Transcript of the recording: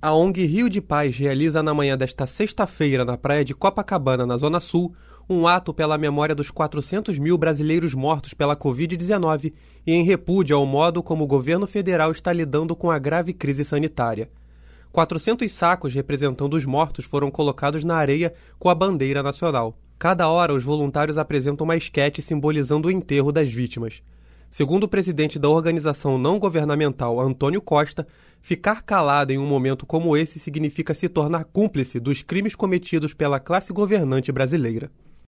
A ONG Rio de Paz realiza na manhã desta sexta-feira, na praia de Copacabana, na Zona Sul, um ato pela memória dos 400 mil brasileiros mortos pela Covid-19 e em repúdio ao modo como o governo federal está lidando com a grave crise sanitária. 400 sacos representando os mortos foram colocados na areia com a bandeira nacional. Cada hora, os voluntários apresentam uma esquete simbolizando o enterro das vítimas. Segundo o presidente da organização não governamental, Antônio Costa, ficar calado em um momento como esse significa se tornar cúmplice dos crimes cometidos pela classe governante brasileira.